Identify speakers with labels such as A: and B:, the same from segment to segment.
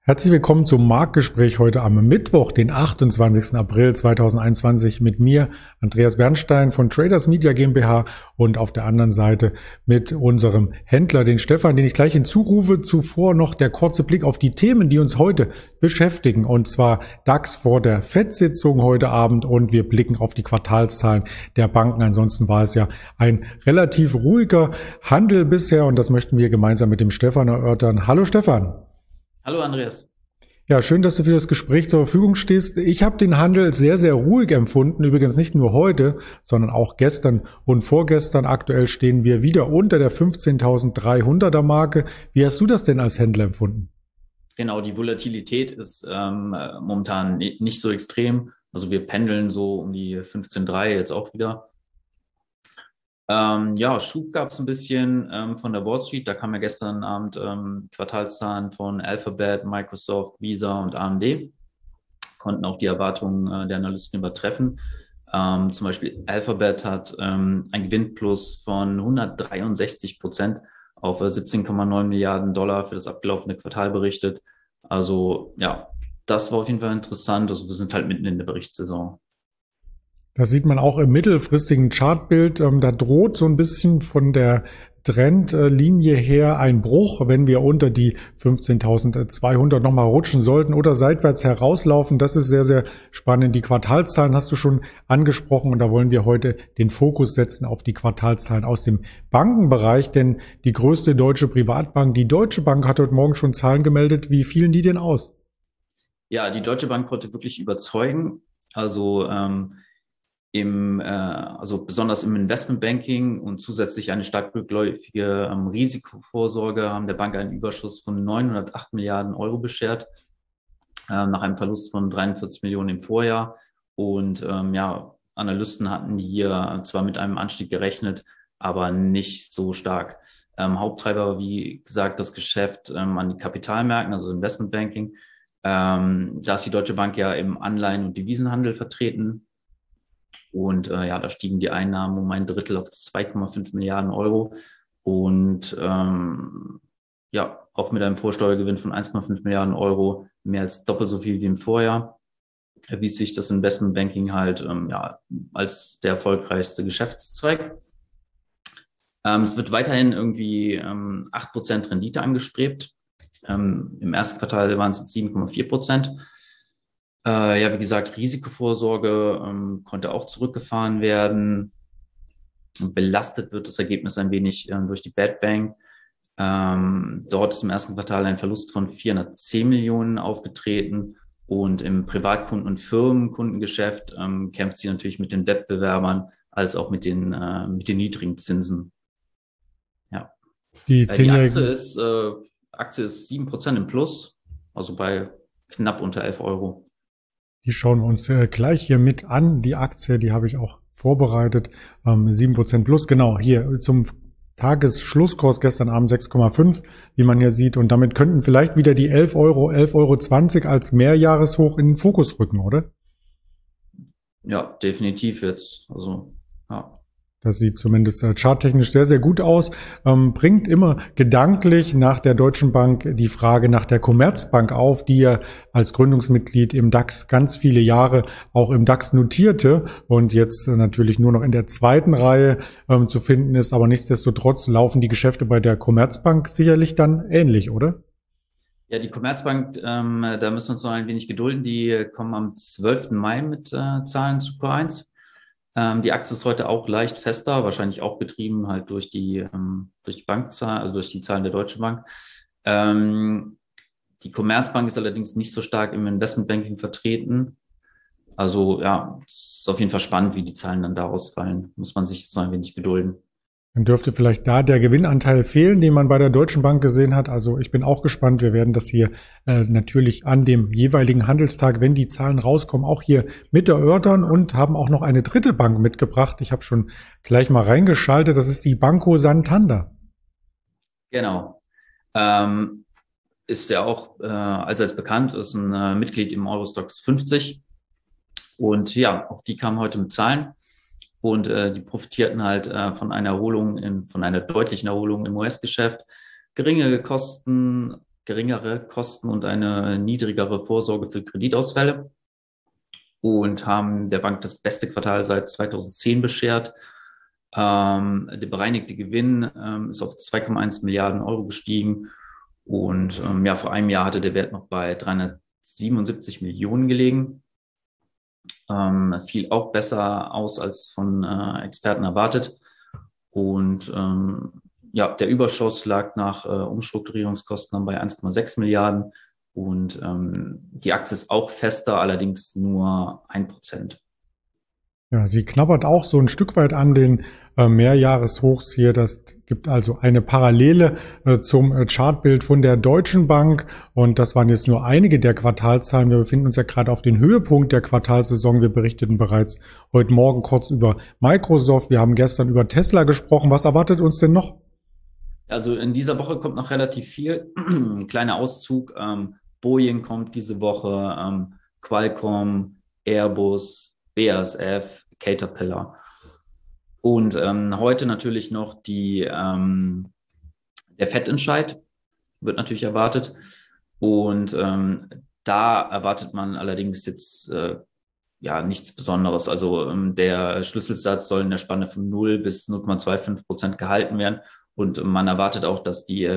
A: Herzlich willkommen zum Marktgespräch heute am Mittwoch, den 28. April 2021 mit mir, Andreas Bernstein von Traders Media GmbH und auf der anderen Seite mit unserem Händler, den Stefan, den ich gleich hinzurufe. Zuvor noch der kurze Blick auf die Themen, die uns heute beschäftigen, und zwar DAX vor der FED-Sitzung heute Abend, und wir blicken auf die Quartalszahlen der Banken. Ansonsten war es ja ein relativ ruhiger Handel bisher und das möchten wir gemeinsam mit dem Stefan erörtern. Hallo Stefan.
B: Hallo Andreas.
A: Ja, schön, dass du für das Gespräch zur Verfügung stehst. Ich habe den Handel sehr, sehr ruhig empfunden. Übrigens nicht nur heute, sondern auch gestern und vorgestern. Aktuell stehen wir wieder unter der 15.300er Marke. Wie hast du das denn als Händler empfunden?
B: Genau, die Volatilität ist momentan nicht so extrem. Also wir pendeln so um die 15,3 jetzt auch wieder. Schub gab es ein bisschen von der Wall Street. Da kamen ja gestern Abend Quartalszahlen von Alphabet, Microsoft, Visa und AMD. Konnten auch die Erwartungen der Analysten übertreffen. Zum Beispiel Alphabet hat ein Gewinnplus von 163% auf 17,9 Milliarden Dollar für das abgelaufene Quartal berichtet. Also ja, das war auf jeden Fall interessant. Also wir sind halt mitten in der Berichtssaison.
A: Das sieht man auch im mittelfristigen Chartbild. Da droht so ein bisschen von der Trendlinie her ein Bruch, wenn wir unter die 15.200 nochmal rutschen sollten oder seitwärts herauslaufen. Das ist sehr, sehr spannend. Die Quartalszahlen hast du schon angesprochen und da wollen wir heute den Fokus setzen auf die Quartalszahlen aus dem Bankenbereich, denn die größte deutsche Privatbank, die Deutsche Bank, hat heute Morgen schon Zahlen gemeldet. Wie fielen die denn aus?
B: Ja, die Deutsche Bank konnte wirklich überzeugen. Also besonders im Investmentbanking und zusätzlich eine stark rückläufige Risikovorsorge haben der Bank einen Überschuss von 908 Milliarden Euro beschert, nach einem Verlust von 43 Millionen im Vorjahr. Und Analysten hatten hier zwar mit einem Anstieg gerechnet, aber nicht so stark. Haupttreiber war, wie gesagt, das Geschäft an die Kapitalmärkten, also Investmentbanking. Da ist die Deutsche Bank ja im Anleihen- und Devisenhandel vertreten. Und da stiegen die Einnahmen um ein Drittel auf 2,5 Milliarden Euro. Und auch mit einem Vorsteuergewinn von 1,5 Milliarden Euro, mehr als doppelt so viel wie im Vorjahr, erwies sich das Investmentbanking halt als der erfolgreichste Geschäftszweig. Es wird weiterhin irgendwie 8% Rendite angestrebt. Im ersten Quartal waren es jetzt 7,4%. Wie gesagt, Risikovorsorge konnte auch zurückgefahren werden. Belastet wird das Ergebnis ein wenig durch die Bad Bank. Dort ist im ersten Quartal ein Verlust von 410 Millionen aufgetreten. Und im Privatkunden- und Firmenkundengeschäft kämpft sie natürlich mit den Wettbewerbern als auch mit den niedrigen Zinsen. Ja. Die Aktie ist 7% im Plus, also bei knapp unter 11 Euro.
A: Die schauen wir uns gleich hier mit an. Die Aktie, die habe ich auch vorbereitet. 7% plus, genau, hier zum Tagesschlusskurs gestern Abend 6,5, wie man hier sieht. Und damit könnten vielleicht wieder die 11 Euro, 11,20 Euro als Mehrjahreshoch in den Fokus rücken, oder?
B: Ja, definitiv jetzt. Also, ja.
A: Das sieht zumindest charttechnisch sehr, sehr gut aus. Bringt immer gedanklich nach der Deutschen Bank die Frage nach der Commerzbank auf, die ja als Gründungsmitglied im DAX ganz viele Jahre auch im DAX notierte und jetzt natürlich nur noch in der zweiten Reihe zu finden ist. Aber nichtsdestotrotz laufen die Geschäfte bei der Commerzbank sicherlich dann ähnlich, oder?
B: Ja, die Commerzbank, da müssen wir uns noch ein wenig gedulden. Die kommen am 12. Mai mit Zahlen zu Q1. Die Aktie ist heute auch leicht fester, wahrscheinlich auch getrieben halt durch die Bankzahlen, also durch die Zahlen der Deutschen Bank. Die Commerzbank ist allerdings nicht so stark im Investmentbanking vertreten. Also ja, es ist auf jeden Fall spannend, wie die Zahlen dann daraus fallen. Muss man sich jetzt noch ein wenig gedulden.
A: Dann dürfte vielleicht da der Gewinnanteil fehlen, den man bei der Deutschen Bank gesehen hat. Also ich bin auch gespannt. Wir werden das hier natürlich an dem jeweiligen Handelstag, wenn die Zahlen rauskommen, auch hier mit erörtern und haben auch noch eine dritte Bank mitgebracht. Ich habe schon gleich mal reingeschaltet. Das ist die Banco Santander.
B: Genau. Ist ja auch allseits bekannt, ist ein Mitglied im Eurostoxx 50. Und ja, auch die kamen heute mit Zahlen. Und die profitierten halt von einer deutlichen Erholung im US-Geschäft. Geringe Kosten, geringere Kosten und eine niedrigere Vorsorge für Kreditausfälle und haben der Bank das beste Quartal seit 2010 beschert. Der bereinigte Gewinn ist auf 2,1 Milliarden Euro gestiegen und vor einem Jahr hatte der Wert noch bei 377 Millionen gelegen. Fiel auch besser aus als von Experten erwartet. Und der Überschuss lag nach Umstrukturierungskosten bei 1,6 Milliarden und die Aktie ist auch fester, allerdings nur 1%.
A: Ja, sie knabbert auch so ein Stück weit an den Mehrjahreshochs hier. Das gibt also eine Parallele zum Chartbild von der Deutschen Bank. Und das waren jetzt nur einige der Quartalszahlen. Wir befinden uns ja gerade auf den Höhepunkt der Quartalssaison. Wir berichteten bereits heute Morgen kurz über Microsoft. Wir haben gestern über Tesla gesprochen. Was erwartet uns denn noch?
B: Also in dieser Woche kommt noch relativ viel. Ein kleiner Auszug. Boeing kommt diese Woche, Qualcomm, Airbus, BASF, Caterpillar. Und heute natürlich noch der FED-Entscheid wird natürlich erwartet. Und da erwartet man allerdings jetzt nichts Besonderes. Also der Schlüsselsatz soll in der Spanne von 0 bis 0,25% gehalten werden. Und man erwartet auch, dass die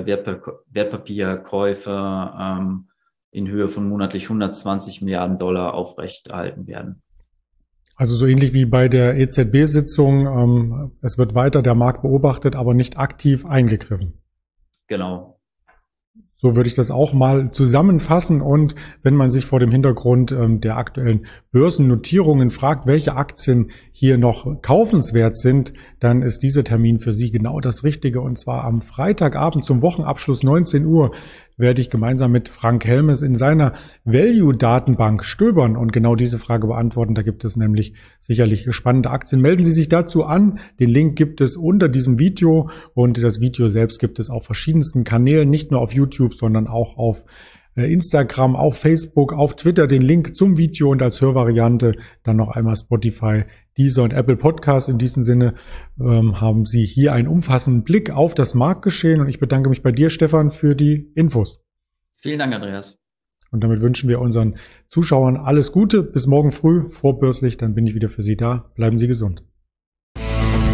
B: Wertpapierkäufe in Höhe von monatlich 120 Milliarden Dollar aufrechterhalten werden.
A: Also so ähnlich wie bei der EZB-Sitzung. Es wird weiter der Markt beobachtet, aber nicht aktiv eingegriffen.
B: Genau.
A: So würde ich das auch mal zusammenfassen. Und wenn man sich vor dem Hintergrund der aktuellen Börsennotierungen fragt, welche Aktien hier noch kaufenswert sind, dann ist dieser Termin für Sie genau das Richtige. Und zwar am Freitagabend zum Wochenabschluss 19 Uhr werde ich gemeinsam mit Frank Helmes in seiner Value-Datenbank stöbern und genau diese Frage beantworten. Da gibt es nämlich sicherlich spannende Aktien. Melden Sie sich dazu an. Den Link gibt es unter diesem Video und das Video selbst gibt es auf verschiedensten Kanälen, nicht nur auf YouTube, sondern auch auf Instagram, auf Facebook, auf Twitter, den Link zum Video und als Hörvariante dann noch einmal Spotify, Deezer und Apple Podcasts. In diesem Sinne haben Sie hier einen umfassenden Blick auf das Marktgeschehen und ich bedanke mich bei dir, Stefan, für die Infos.
B: Vielen Dank, Andreas.
A: Und damit wünschen wir unseren Zuschauern alles Gute. Bis morgen früh vorbörslich, dann bin ich wieder für Sie da. Bleiben Sie gesund.